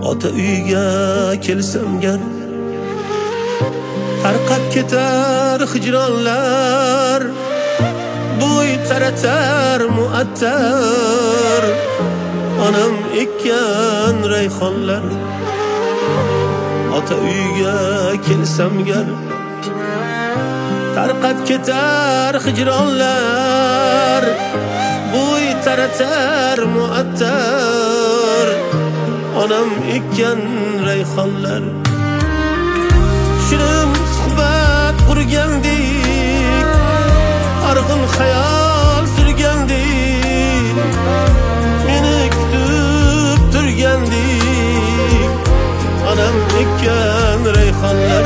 ota uyga kelsam gar tarqab ketar hijronlar bo'y taratar muattar onam ekkan rayhonlar ota uyga kelsam gar tarqab ketar hijronlar bo'y taratar muattar onam ekkan rayhonlar shirin suhbat qurgandik arg'in xayol surgandik meni kutib turgandik onam ekkan rayhonlar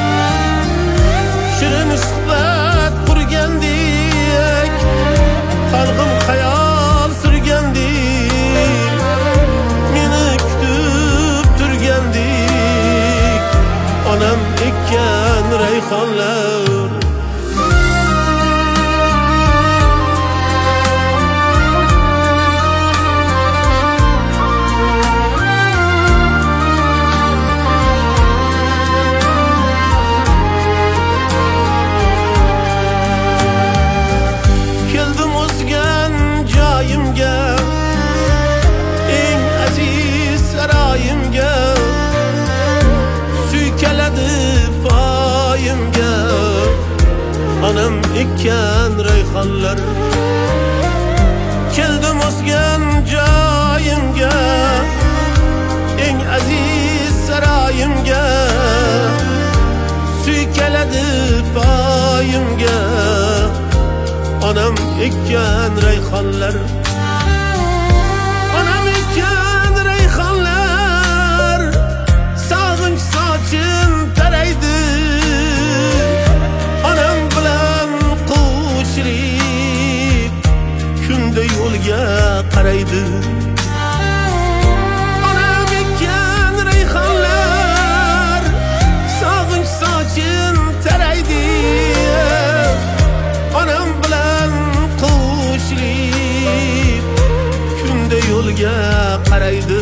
shirin suhbat qurgandik arg'in xayol surgandik meni kutib turgandik onam ekkan rayhonlar onam ekkan rayhonlar keldim o'sgan joyimga eng aziz saroyimga suykaladi poyimga onam ekkan rayhonlar onam ekkan rayhonlar sog'inch sochin taraydi kunda yo'lga qaraydi onam ekkan rayhonlar sog'inch sochin taraydi onam bilan qo'shilib kunda yo'lga qaraydi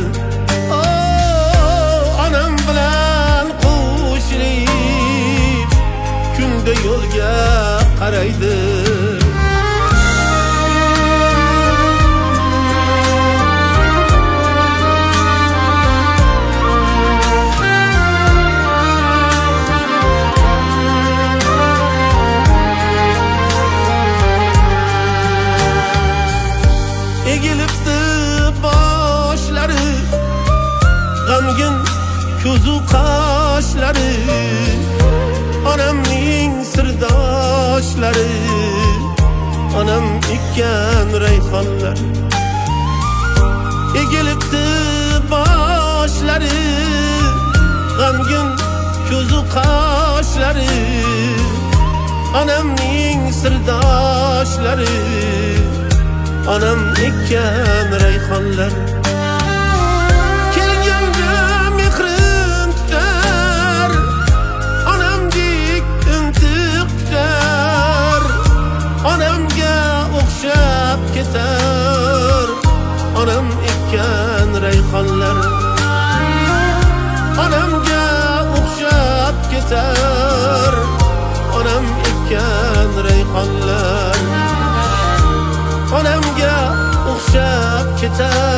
onam bilan qo'shilib kunda yo'lga qaraydi g'amgin ko'zu qoshlari onamning sirdoshlari onam ekkan rayhonlar egilibdi boshlari g'amgin ko'zu qoshlari onamning sirdoshlari onam ekkan rayhonlar ketar onam ekkan rayhonlar onamga o'xshab ketar onam ekkan rayhonlar onamga o'xshab ketar